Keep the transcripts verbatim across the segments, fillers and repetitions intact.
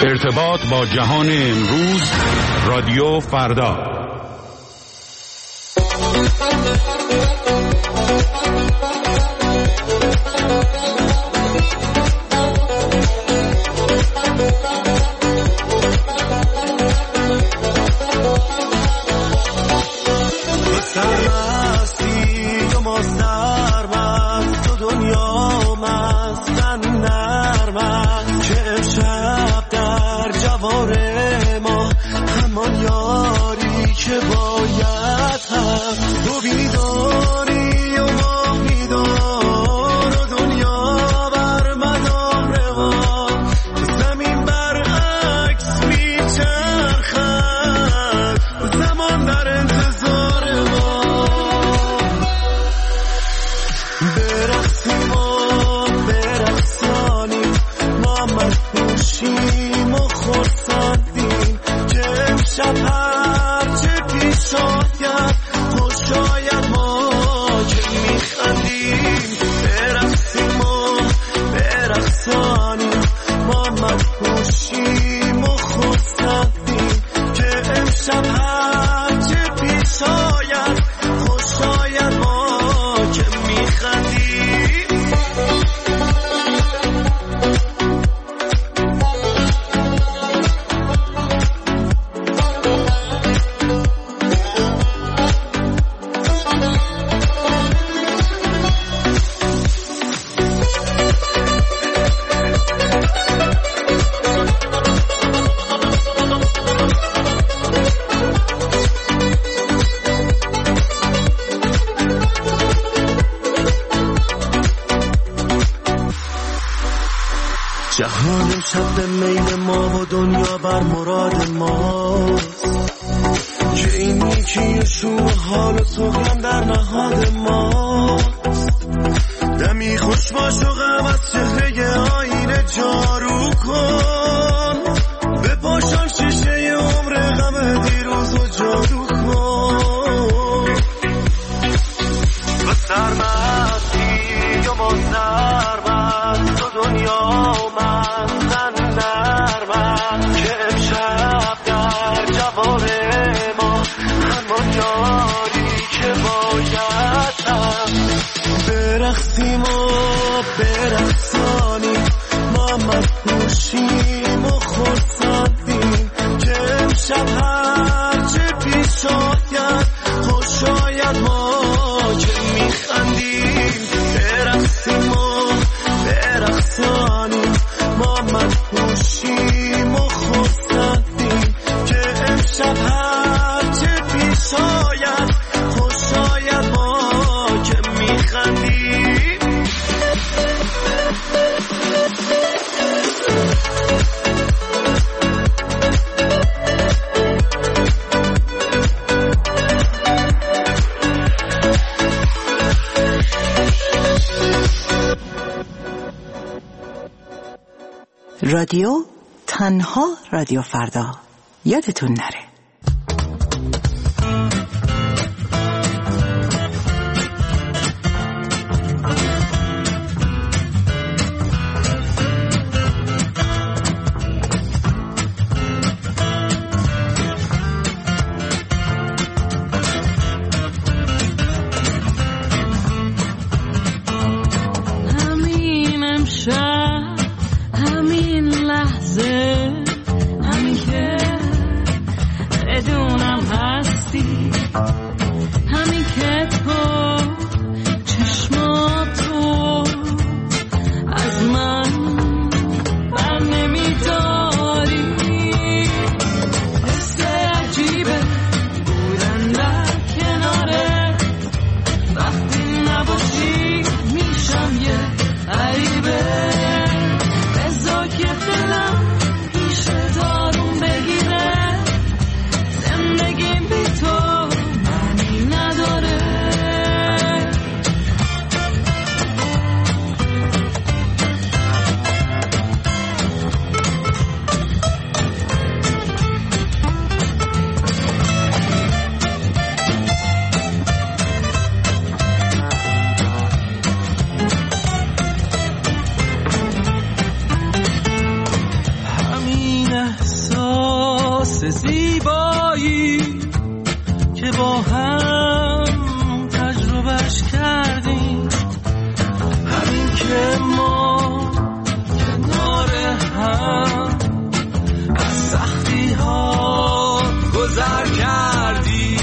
ارتباط با جهان امروز، رادیو فردا. جهان شب به میل ما و دنیا بر مراد ماست، که این یکی شور حال و سوگم در نهاد ماست. دمی خوش باش و غم از چهره آینه جارو کن، به پاشم شیشه عمر غم دیروز و جادو کن. و سرمستی و ما سرمست و دنیا مستن نرمست، که امشب در جواب ما همان یاری که باید هست. برقصیم و برقصانیم، ما مدهوشیم و خرسندیم، که امشب هرچه پیش آید خوش آید ما که میخندیم. برقصیم و برقصانیم، ما مدهوشیم و خرسندیم، که امشب هرچه پیش آید خوش آید ما که میخندیم. رادیو تنها رادیو فردا، یادتون نره. همین امشب، همین لحظه، همین که واسه زیبایی که با هم تجربهش کردیم، همین که ما کنار هم از سختی ها گذر کردیم.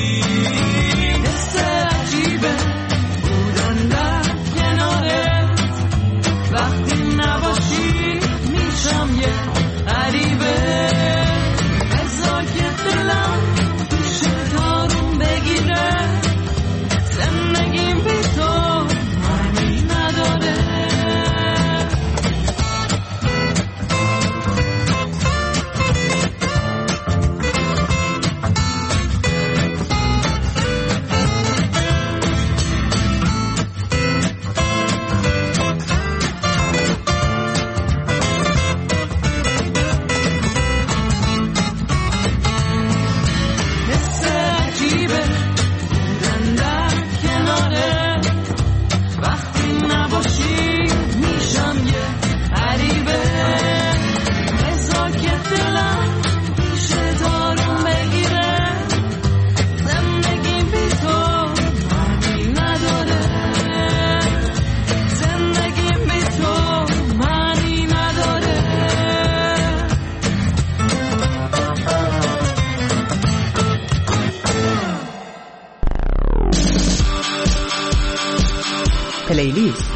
حس عجیبه بودن در کنارت، وقتی نباشی میشم یه غریبه. بذار که دلم پیش دارون بگیره، زندگیم بی تو معنی نداره. پلیلیست.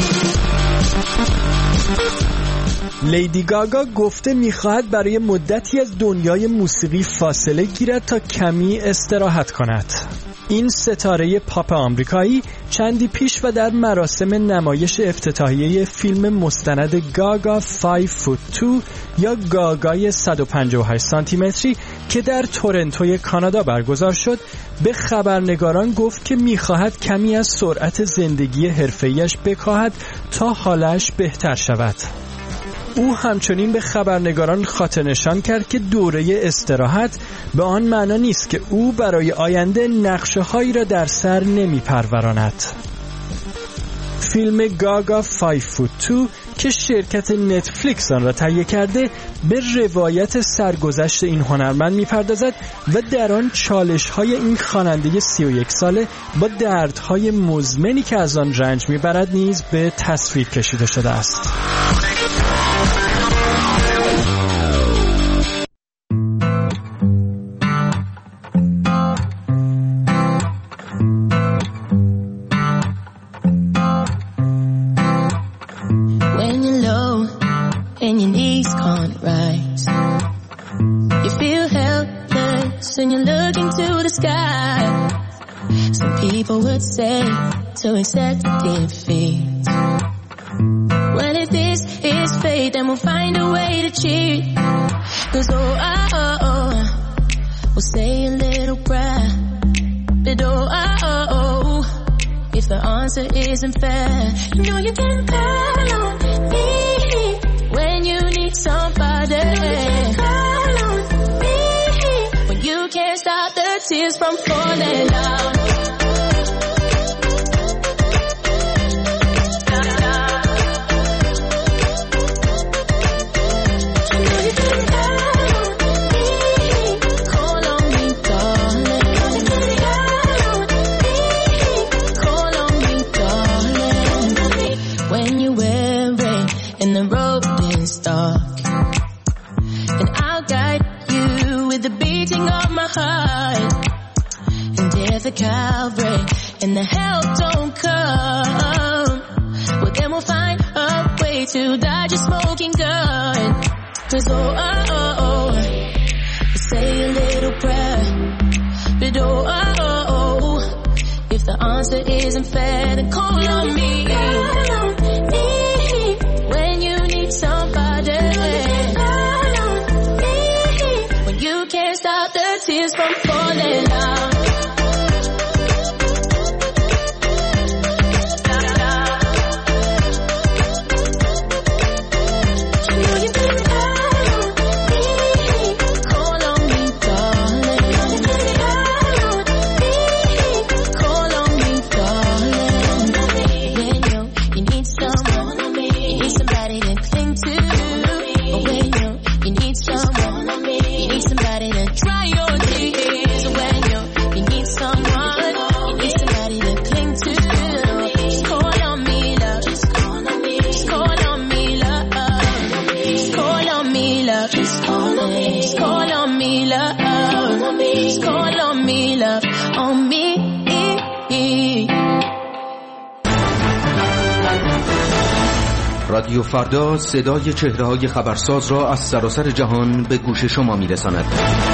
لیدی گاگا گفته میخواهد برای مدتی از دنیای موسیقی فاصله گیرد تا کمی استراحت کند. این ستاره پاپ آمریکایی چندی پیش و در مراسم نمایش افتتاحیه فیلم مستند گاگا پنج فوت دو یا گاگای صد و پنجاه و هشت سانتی متری که در تورنتوی کانادا برگزار شد به خبرنگاران گفت که میخواهد کمی از سرعت زندگی حرفه‌ایش بکاهد تا حالش بهتر شود. او همچنین به خبرنگاران خاطر نشان کرد که دوره استراحت به آن معنا نیست که او برای آینده نقشه‌هایی را در سر نمی‌پروراند. فیلم گاگا پنج فوت دو که شرکت نتفلیکس آن را تهیه کرده به روایت سرگذشت این هنرمند می‌پردازد و در آن چالش‌های این خواننده سی و یک ساله با دردهای مزمنی که از آن رنج می‌برد نیز به تصویر کشیده شده است. To accept defeat. Well, if this is fate, then we'll find a way to cheat. Cause oh, oh, oh, oh, we'll say a little prayer. But oh, oh, oh, oh, if the answer isn't fair, you know you can call on me when you need somebody. You know you can call on me when you can't stop the tears from falling down. Calvary and the help don't come, well then we'll find a way to dodge a smoking gun. Cause oh, oh, oh, oh, we'll say a little prayer. But oh, oh, oh, oh, if the answer isn't fair, then call on me. Call on me when you need somebody. Call on me when you can't stop the tears from falling down. You need love. Just call on me. Just call on me, love. Call on me. Just call on me, love. On me. رادیو فردا صدای چهره‌های خبرساز را از سراسر جهان به گوش شما می‌رساند.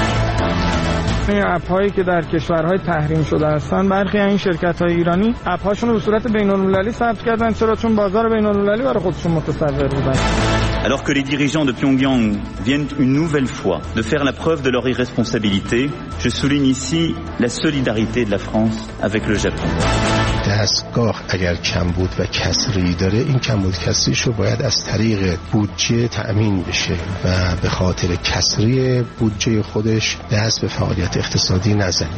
این اپ‌هایی که در کشورهای تحریم شده هستند، برخی از این شرکت‌های ایرانی اپ‌هاشون رو به صورت بین‌المللی ثبت کردن. چرا؟ چون بازار بین‌المللی برای خودشون متصور بودن. Alors que les dirigeants de Pyongyang viennent une nouvelle fois de faire la preuve de leur irresponsabilité, je souligne ici la solidarité de la France avec le Japon. دستگاه اگر کمبود و کسری داره، این کمبود کسریش رو باید از طریق بودجه تأمین بشه و به خاطر کسری بودجه خودش دست به فعالیت اقتصادی نزنه.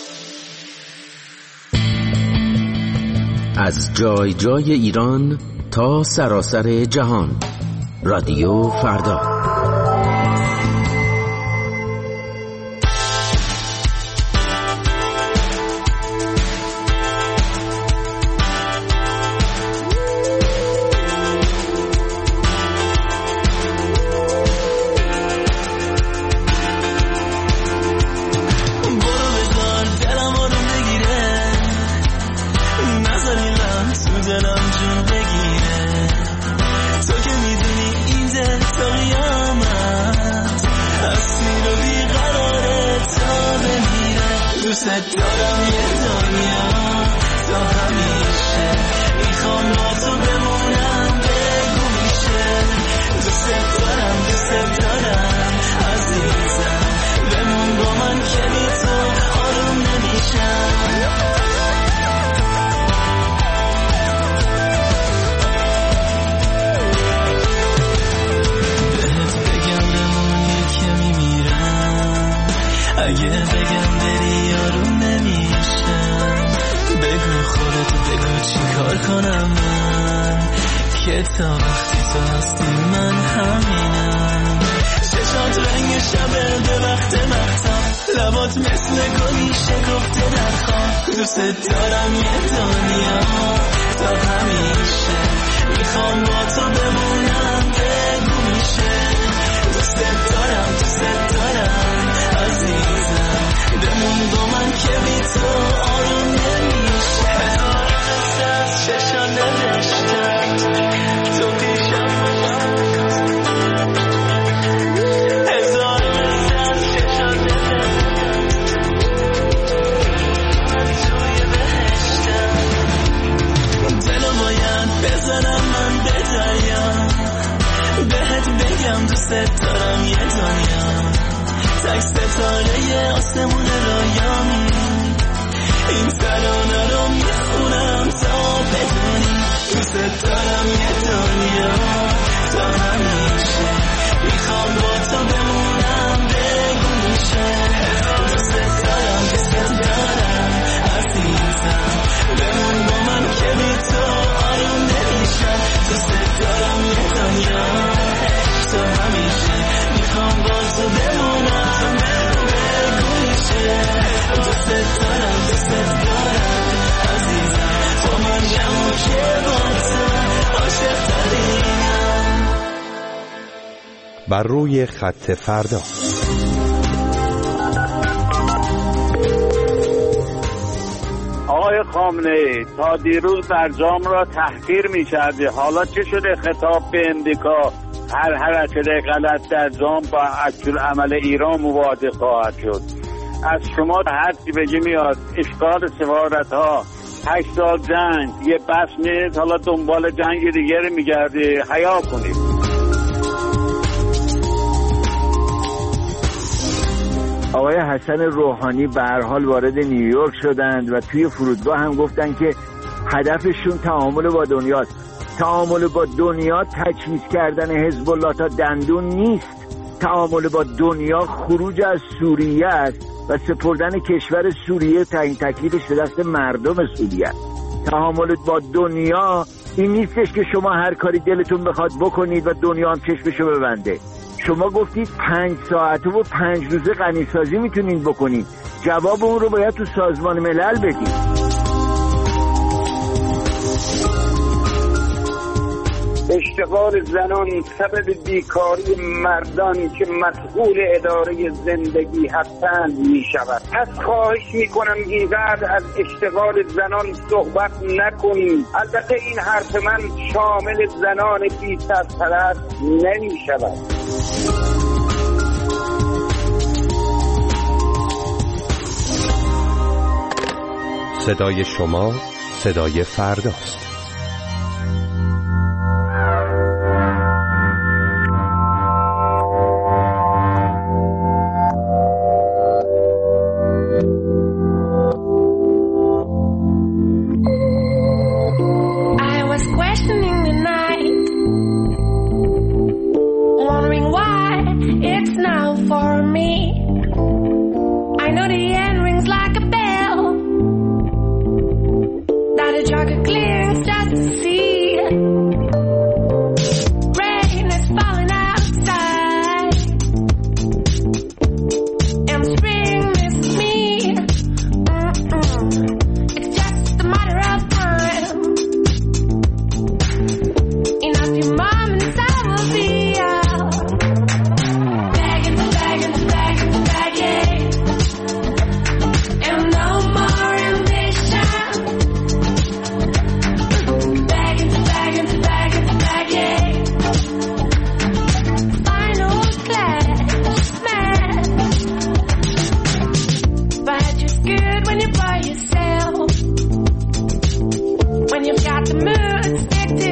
از جای جای ایران تا سراسر جهان. رادیو فردا. بر روی خط فردا. آقای خامنه‌ای تا دیروز برجام را تحقیر می‌کردی، حالا چه شده خطاب به امریکا هر حرکت غلط در جام با عکس‌العمل ایران مواجه خواهد شد؟ از شما هر چی بگی میاد. اشغال سفارت‌ها، هشت سال جنگ، یه بس نیست، حالا دنبال جنگ دیگری می‌گردی. حیا کنید. آقای حسن روحانی به هر حال وارد نیویورک شدند و توی فرودگاه هم گفتن که هدفشون تعامل با دنیاست. تعامل با دنیا تجهیز کردن حزب الله تا دندون نیست. تعامل با دنیا خروج از سوریه است و سپردن کشور سوریه تعیین تکلیفش به دست مردم سوریه است. تعامل با دنیا این نیستش که شما هر کاری دلتون بخواد بکنید و دنیا هم چشمشو ببنده. شما گفتید پنج ساعته و پنج روزه غنیسازی میتونین بکنید. جواب اون رو باید تو سازمان ملل بدید. اشتغال زنان سبب بیکاری مردان که مسئول اداره زندگی هستند می شود. پس خواهش می کنم اینقدر از اشتغال زنان صحبت نکنیم. البته این حرف من شامل زنان بی سرپرست نمی شود. صدای شما صدای فرداست. Chocolate clearing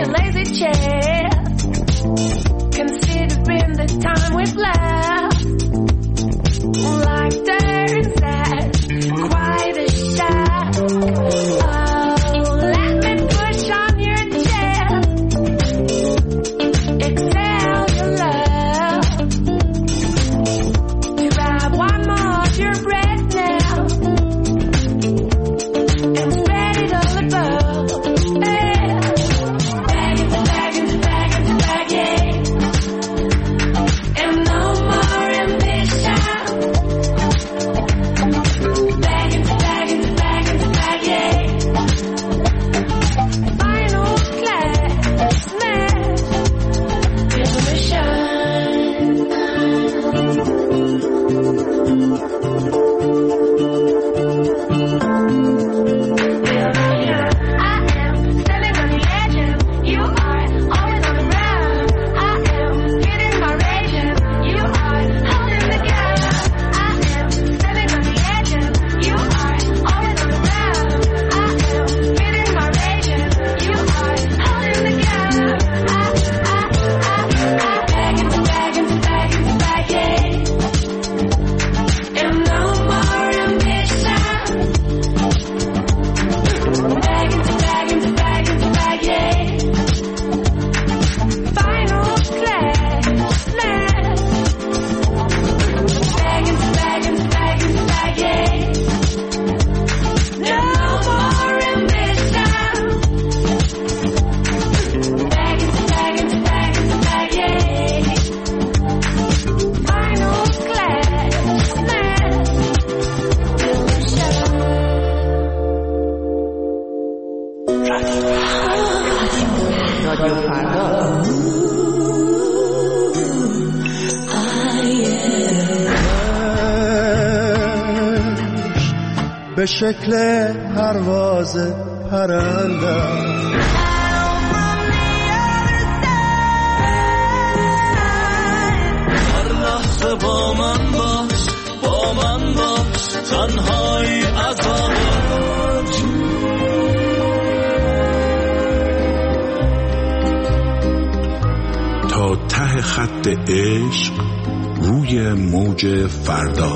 lazy chair, considering the time we've left. Like there's that quite a shock. Oh, let me push on your chest. Exhale your love. Grab one more of your breath now and spread it all above. Yeah. Bagging, bagging, bagging, bagging. And no more ambition. Bagging, bagging, bagging, bagging. Final class, smash, illusion. I am standing on the edge and you are always on the ground. I am getting my rage and you are holding the gun. I am standing on the edge and you are always on the ground. I am getting my rage and you are holding the gun. I, I, I, I, begging, begging, begging, begging. And no more ambition. Begging, begging, begging, begging. Final class, smash. Begging, begging, begging, begging. No more ambition. Begging, begging, begging, begging. Final class, smash. رادیو فردا. به شکل پرواز پرنده هر لحظه با من باش، با من باش، تنهایی عذابت. تا ته خط عشق روی موج فردا.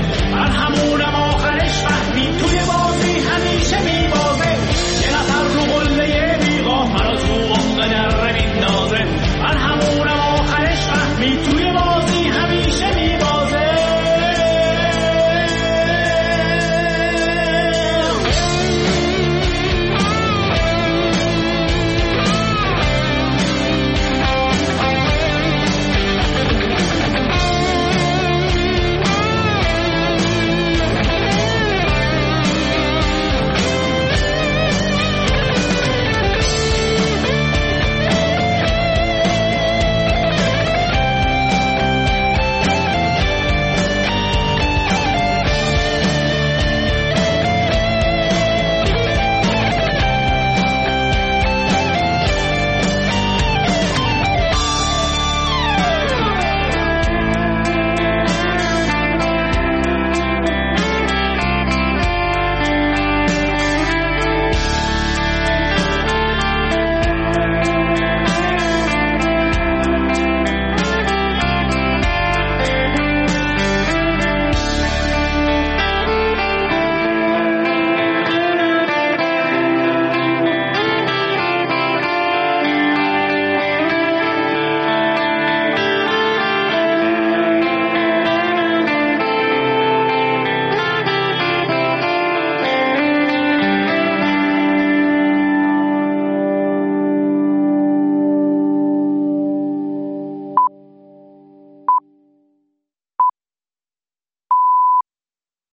من همونم